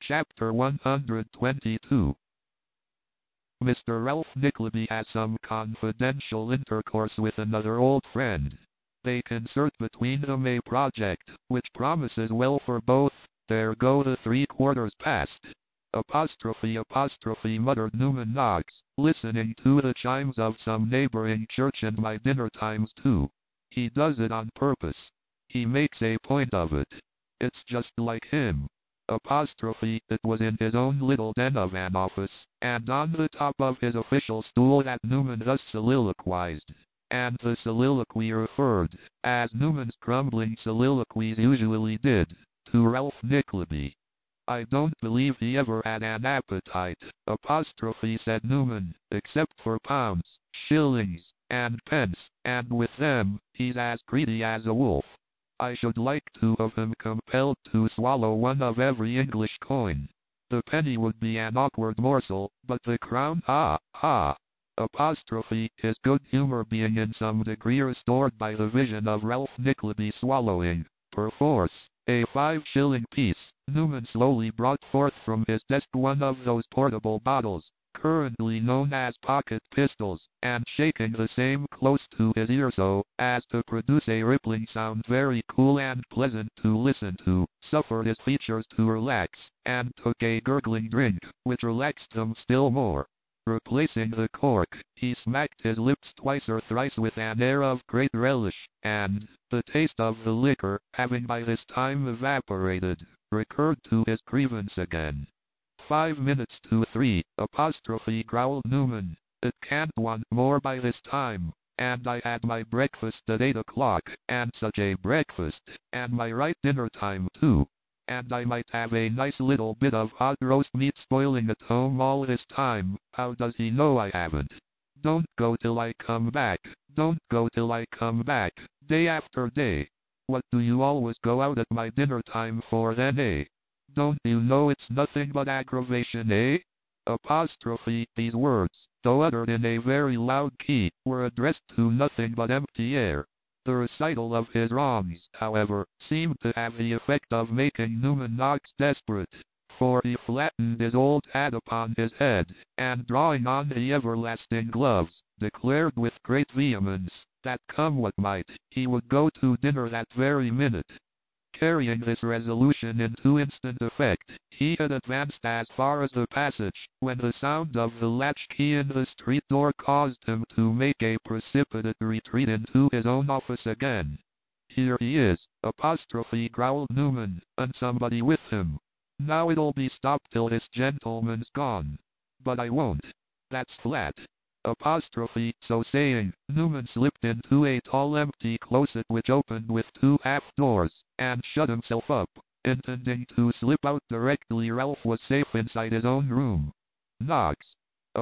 Chapter 122. Mr. Ralph Nickleby has some confidential intercourse with another old friend. They concert between them a project, which promises well for both. There go the 3/4 past. Apostrophe, muttered Newman Knox, listening to the chimes of some neighboring church, and my dinner time's too. He does it on purpose. He makes a point of it. It's just like him. It was in his own little den of an office, and on the top of his official stool, that Newman thus soliloquized. And the soliloquy referred, as Newman's crumbling soliloquies usually did, to Ralph Nickleby. I don't believe he ever had an appetite, said Newman, except for pounds, shillings, and pence, and with them, he's as greedy as a wolf. I should like to have him compelled to swallow one of every English coin. The penny would be an awkward morsel, but the crown, his good humor being in some degree restored by the vision of Ralph Nickleby swallowing, perforce, a 5-shilling piece. Newman slowly brought forth from his desk one of those portable bottles, currently known as pocket pistols, and shaking the same close to his ear so as to produce a rippling sound very cool and pleasant to listen to, suffered his features to relax, and took a gurgling drink, which relaxed them still more. Replacing the cork, he smacked his lips twice or thrice with an air of great relish, and, the taste of the liquor having by this time evaporated, recurred to his grievance again. 5 minutes to 3, growled Newman. It can't want more by this time, and I had my breakfast at 8 o'clock, and such a breakfast, and my right dinner time too. And I might have a nice little bit of hot roast meat spoiling at home all this time. How does he know I haven't? Don't go till I come back. Don't go till I come back. Day after day. What do you always go out at my dinner time for then, eh? Don't you know it's nothing but aggravation, eh? These words, though uttered in a very loud key, were addressed to nothing but empty air. The recital of his wrongs, however, seemed to have the effect of making Newman Knox desperate, for he flattened his old hat upon his head, and drawing on the everlasting gloves, declared with great vehemence, that come what might, he would go to dinner that very minute. Carrying this resolution into instant effect, he had advanced as far as the passage, when the sound of the latchkey in the street door caused him to make a precipitate retreat into his own office again. Here he is, growled Newman, and somebody with him. Now it'll be stopped till this gentleman's gone. But I won't. That's flat. So saying, Newman slipped into a tall empty closet which opened with 2 half-doors, and shut himself up, intending to slip out directly Ralph was safe inside his own room. Knox!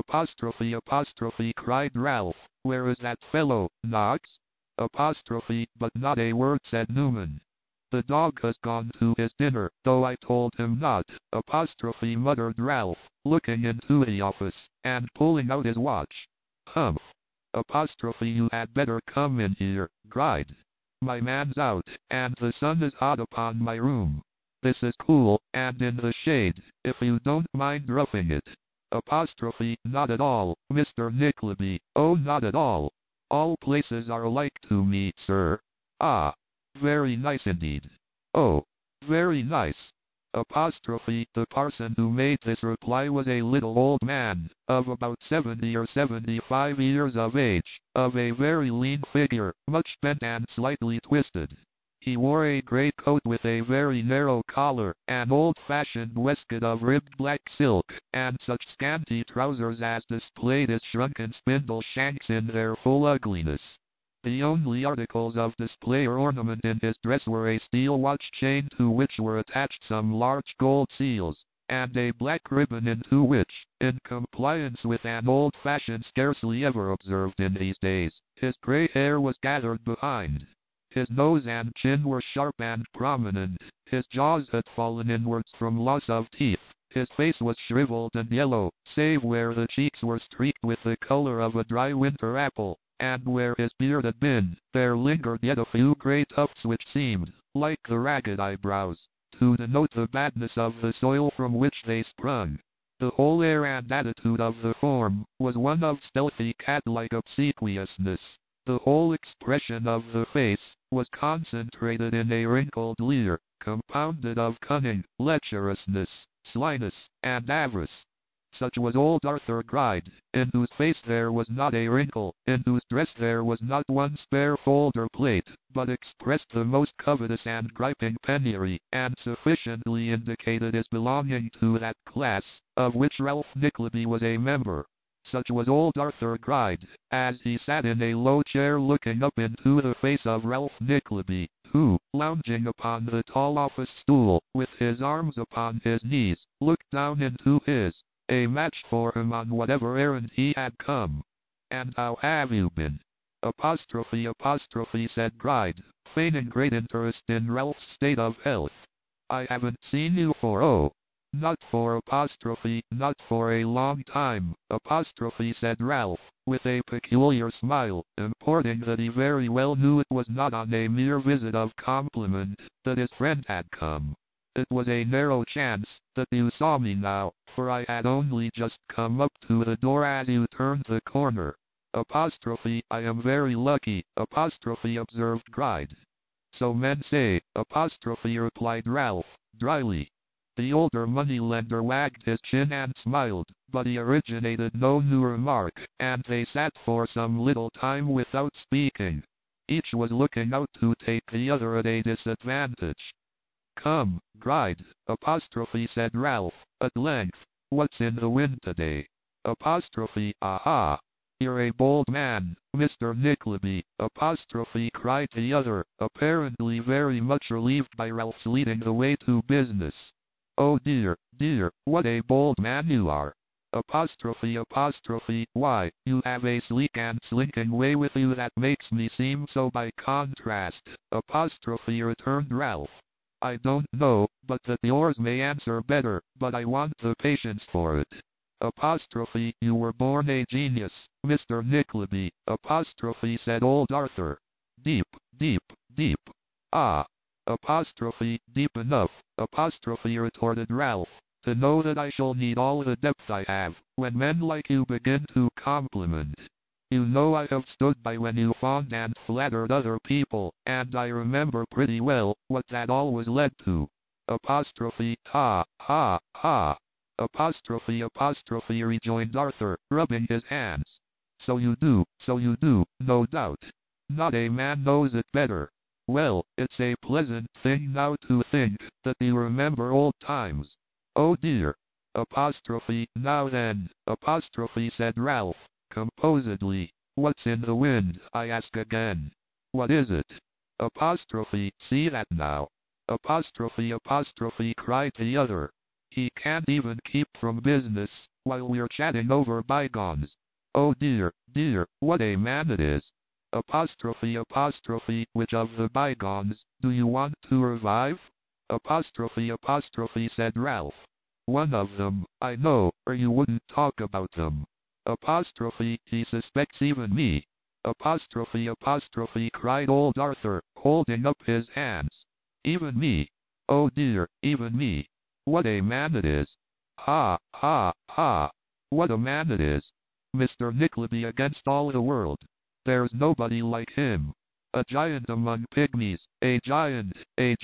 Cried Ralph. Where is that fellow, Knox? But not a word said Newman. The dog has gone to his dinner, though I told him not, muttered Ralph, looking into the office, and pulling out his watch. Humph! You had better come in here, cried. My man's out, and the sun is hot upon my room. This is cool, and in the shade, if you don't mind roughing it. Not at all, Mr. Nickleby, oh not at all. All places are alike to me, sir. Ah! Very nice indeed. Oh! Very nice. The parson who made this reply was a little old man, of about 70 or 75 years of age, of a very lean figure, much bent and slightly twisted. He wore a grey coat with a very narrow collar, an old-fashioned waistcoat of ribbed black silk, and such scanty trousers as displayed his shrunken spindle shanks in their full ugliness. The only articles of display or ornament in his dress were a steel watch chain to which were attached some large gold seals, and a black ribbon into which, in compliance with an old fashion scarcely ever observed in these days, his grey hair was gathered behind. His nose and chin were sharp and prominent, his jaws had fallen inwards from loss of teeth, his face was shriveled and yellow, save where the cheeks were streaked with the color of a dry winter apple. And where his beard had been, there lingered yet a few grey tufts which seemed, like the ragged eyebrows, to denote the badness of the soil from which they sprung. The whole air and attitude of the form was one of stealthy cat-like obsequiousness. The whole expression of the face was concentrated in a wrinkled leer, compounded of cunning, lecherousness, slyness, and avarice. Such was old Arthur Gride, in whose face there was not a wrinkle, in whose dress there was not one spare fold or plate, but expressed the most covetous and griping penury, and sufficiently indicated his belonging to that class, of which Ralph Nickleby was a member. Such was old Arthur Gride, as he sat in a low chair looking up into the face of Ralph Nickleby, who, lounging upon the tall office stool, with his arms upon his knees, looked down into his, a match for him on whatever errand he had come. "And how have you been?" Apostrophe, said Gride, feigning great interest in Ralph's state of health. "I haven't seen you for not for not for a long time, said Ralph, with a peculiar smile, importing that he very well knew it was not on a mere visit of compliment that his friend had come. It was a narrow chance that you saw me now, for I had only just come up to the door as you turned the corner. I am very lucky, observed Gride. So men say, replied Ralph, dryly. The older moneylender wagged his chin and smiled, but he originated no new remark, and they sat for some little time without speaking. Each was looking out to take the other at a disadvantage. "Come, Gride, said Ralph, at length, what's in the wind today?" "Aha! You're a bold man, Mr. Nickleby, cried the other, apparently very much relieved by Ralph's leading the way to business. "Oh dear, what a bold man you are!" "Why, you have a sleek and slinking way with you that makes me seem so by contrast," returned Ralph. "I don't know, but that yours may answer better, but I want the patience for it." "You were born a genius, Mr. Nickleby," said old Arthur. "Deep. Ah. Deep enough, retorted Ralph, to know that I shall need all the depth I have, when men like you begin to compliment. You know I have stood by when you fawned and flattered other people, and I remember pretty well what that always led to." "Ha, ha, ha. Rejoined Arthur, rubbing his hands. So you do, no doubt. Not a man knows it better. Well, it's a pleasant thing now to think that you remember old times. Oh dear. Now then, said Ralph, composedly, what's in the wind, I ask again. What is it? See that now. Cried the other. He can't even keep from business, while we're chatting over bygones. Oh dear, what a man it is. Which of the bygones do you want to revive? Said Ralph. One of them, I know, or you wouldn't talk about them. He suspects even me. Cried old Arthur, holding up his hands. Even me. Oh dear, even me. What a man it is. Ha, ha, ha. What a man it is. Mr. Nickleby against all the world. There's nobody like him. A giant among pygmies, a giant.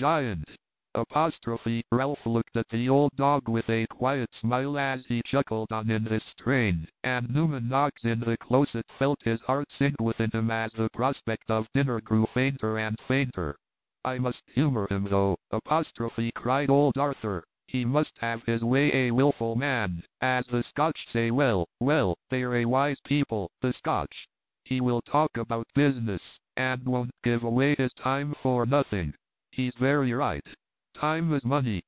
Ralph looked at the old dog with a quiet smile as he chuckled on in this strain, and Newman Knox in the closet felt his heart sink within him as the prospect of dinner grew fainter and fainter. "I must humor him though, cried old Arthur. He must have his way, a willful man, as the Scotch say. Well, they're a wise people, the Scotch. He will talk about business, and won't give away his time for nothing. He's very right. Time is money.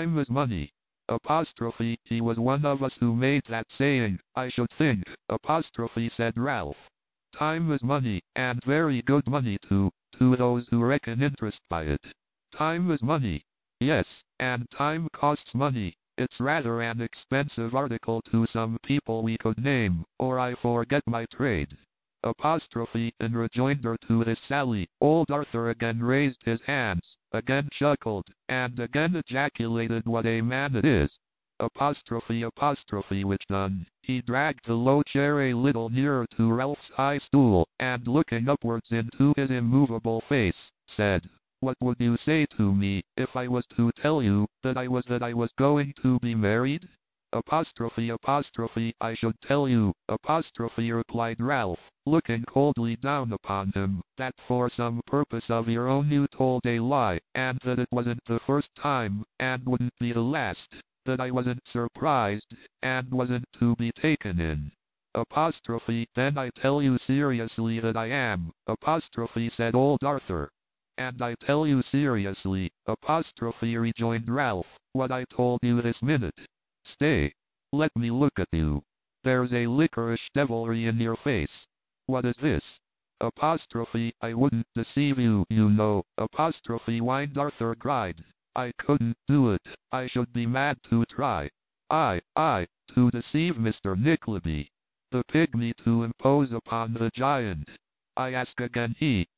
He was one of us who made that saying, I should think, said Ralph. Time is money, and very good money too, to those who reckon interest by it. Time is money. Yes, and time costs money. It's rather an expensive article to some people we could name, or I forget my trade. Apostrophe. In rejoinder to this sally, old Arthur again raised his hands, again chuckled, and again ejaculated, "What a man it is!" Apostrophe. Apostrophe. Which done, he dragged the low chair a little nearer to Ralph's high stool, and looking upwards into his immovable face, said, "What would you say to me, if I was to tell you that I was going to be married?" Apostrophe. Apostrophe. "I should tell you," apostrophe, replied Ralph, looking coldly down upon him, "that for some purpose of your own you told a lie, and that it wasn't the first time, and wouldn't be the last, that I wasn't surprised, and wasn't to be taken in." Apostrophe. "Then I tell you seriously that I am," apostrophe, said old Arthur. "And I tell you seriously," apostrophe, rejoined Ralph, "what I told you this minute. Stay. Let me look at you. There's a liquorish devilry in your face. What is this?" Apostrophe. "I wouldn't deceive you, you know," apostrophe, whined Arthur Gride. "I couldn't do it. I should be mad to try. I, to deceive Mr. Nickleby, the pygmy, to impose upon the giant. I ask again, he.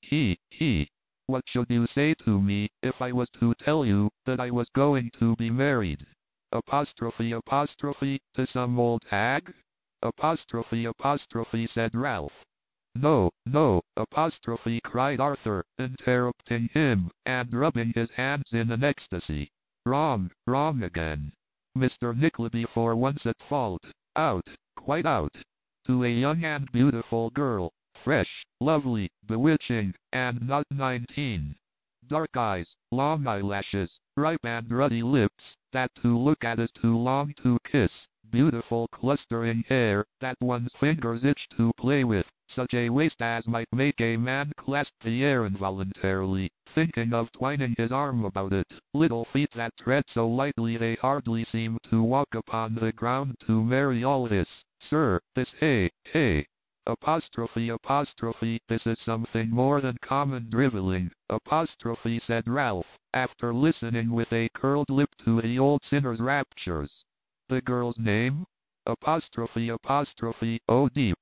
What should you say to me, if I was to tell you that I was going to be married?" Apostrophe. Apostrophe. "To some old hag?" Apostrophe. Apostrophe, said Ralph. "No, apostrophe," cried Arthur, interrupting him, and rubbing his hands in an ecstasy. Wrong again. Mr. Nickleby for once at fault. Out, quite out. To a young and beautiful girl, fresh, lovely, bewitching, and not 19. Dark eyes, long eyelashes, ripe and ruddy lips, that to look at is to long to kiss, beautiful clustering hair, that one's fingers itch to play with, such a waist as might make a man clasp the air involuntarily, thinking of twining his arm about it, little feet that tread so lightly they hardly seem to walk upon the ground. To marry all this, sir, this, hey. Apostrophe. Apostrophe. This is something more than common driveling, apostrophe, said Ralph, after listening with a curled lip to the old sinner's raptures. The girl's name? Apostrophe. Apostrophe. "Oh, deep.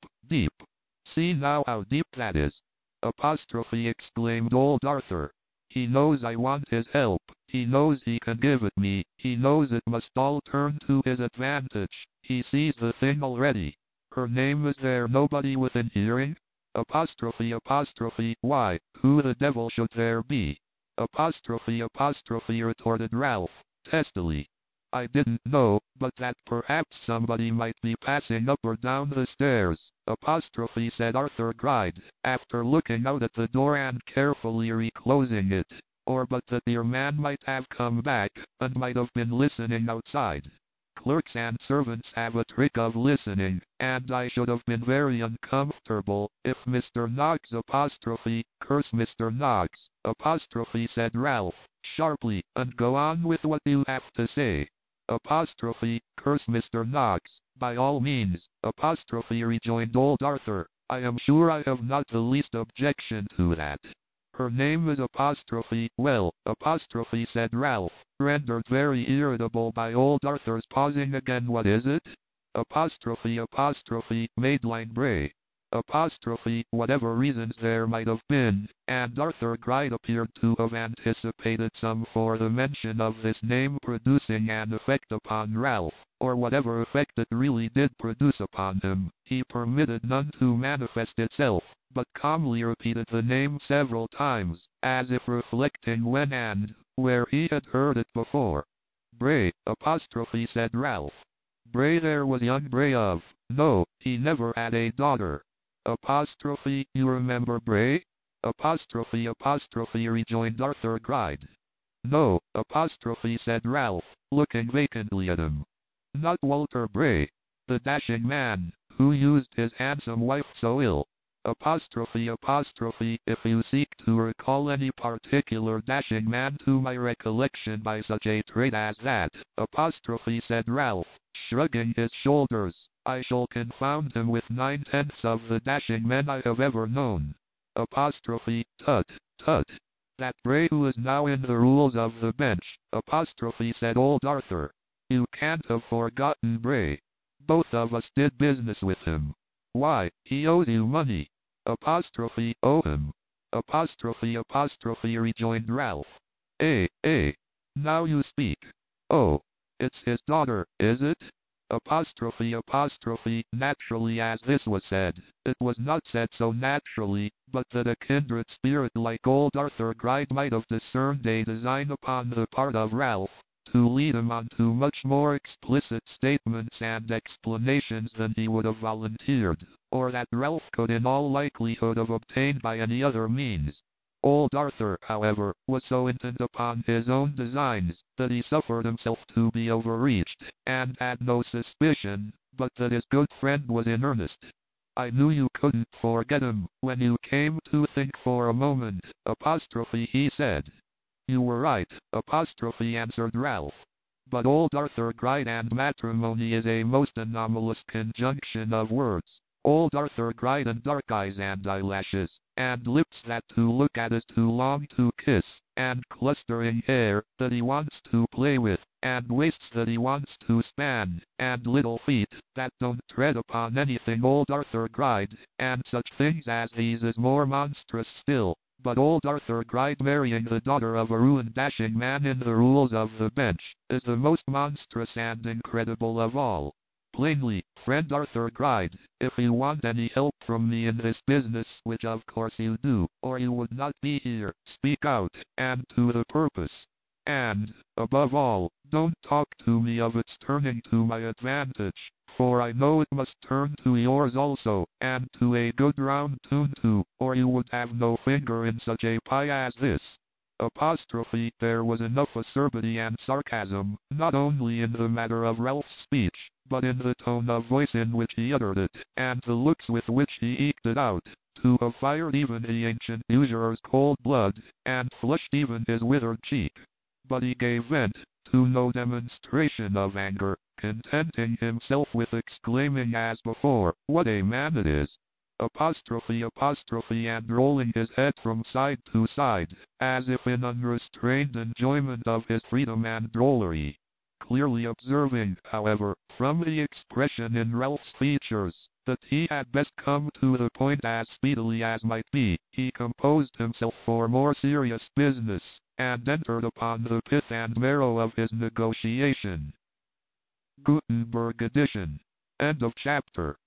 See now how deep that is." Apostrophe, exclaimed old Arthur. "He knows I want his help, he knows he can give it me, he knows it must all turn to his advantage, he sees the thing already. Her name, is there nobody within hearing?" Apostrophe. Apostrophe. "Why, who the devil should there be?" Apostrophe. Apostrophe, retorted Ralph, testily. "I didn't know, but that perhaps somebody might be passing up or down the stairs," apostrophe, said Arthur Gride, after looking out at the door and carefully reclosing it. "Or but that your man might have come back, and might have been listening outside. Clerks and servants have a trick of listening, and I should have been very uncomfortable if Mr. Knox apostrophe, curse Mr. Knox, apostrophe, said Ralph, sharply, and go on with what you have to say. Apostrophe, curse Mr. Knox, by all means, apostrophe, rejoined old Arthur. I am sure I have not the least objection to that. Her name is apostrophe, well, apostrophe, said Ralph, rendered very irritable by old Arthur's pausing again. What is it? Apostrophe, Madeline Bray. Apostrophe, whatever reasons there might have been, and Arthur Gride appeared to have anticipated some for the mention of this name producing an effect upon Ralph, or whatever effect it really did produce upon him, he permitted none to manifest itself, but calmly repeated the name several times, as if reflecting when and where he had heard it before. Bray, apostrophe, said Ralph. Bray, there was young Bray of, no, he never had a daughter. Apostrophe, you remember Bray? Apostrophe, rejoined Arthur Gride. No, apostrophe, said Ralph, looking vacantly at him. Not Walter Bray, the dashing man, who used his handsome wife so ill. Apostrophe, if you seek to recall any particular dashing man to my recollection by such a trait as that, apostrophe, said Ralph, shrugging his shoulders, I shall confound him with 9/10 of the dashing men I have ever known. Apostrophe, tut. That Bray who is now in the rules of the bench, apostrophe, said old Arthur. You can't have forgotten Bray. Both of us did business with him. Why, he owes you money. Apostrophe, Ohm. Apostrophe, rejoined Ralph. Now you speak. Oh, it's his daughter, is it? Apostrophe, naturally as this was said, it was not said so naturally, but that a kindred spirit like old Arthur Gride might have discerned a design upon the part of Ralph, to lead him on to much more explicit statements and explanations than he would have volunteered, or that Ralph could in all likelihood have obtained by any other means. Old Arthur, however, was so intent upon his own designs, that he suffered himself to be overreached, and had no suspicion, but that his good friend was in earnest. I knew you couldn't forget him, when you came to think for a moment, apostrophe, he said. You were right, apostrophe, answered Ralph. But old Arthur Gride and matrimony is a most anomalous conjunction of words. Old Arthur Gride and dark eyes and eyelashes, and lips that to look at is too long to kiss, and clustering hair that he wants to play with, and waists that he wants to span, and little feet that don't tread upon anything. Old Arthur Gride, and such things as these is more monstrous still. But old Arthur Gride marrying the daughter of a ruined dashing man in the rules of the bench, is the most monstrous and incredible of all. Plainly, friend Arthur Gride, if you want any help from me in this business, which of course you do, or you would not be here, speak out, and to the purpose. And, above all, don't talk to me of its turning to my advantage, for I know it must turn to yours also, and to a good round tune too, or you would have no finger in such a pie as this. Apostrophe, there was enough acerbity and sarcasm, not only in the matter of Ralph's speech, but in the tone of voice in which he uttered it, and the looks with which he eked it out, to have fired even the ancient usurer's cold blood, and flushed even his withered cheek. But he gave vent to no demonstration of anger, contenting himself with exclaiming as before, what a man it is! Apostrophe, and rolling his head from side to side, as if in unrestrained enjoyment of his freedom and drollery. Clearly observing, however, from the expression in Ralph's features, that he had best come to the point as speedily as might be, he composed himself for more serious business, and entered upon the pith and marrow of his negotiation. Gutenberg edition. End of chapter.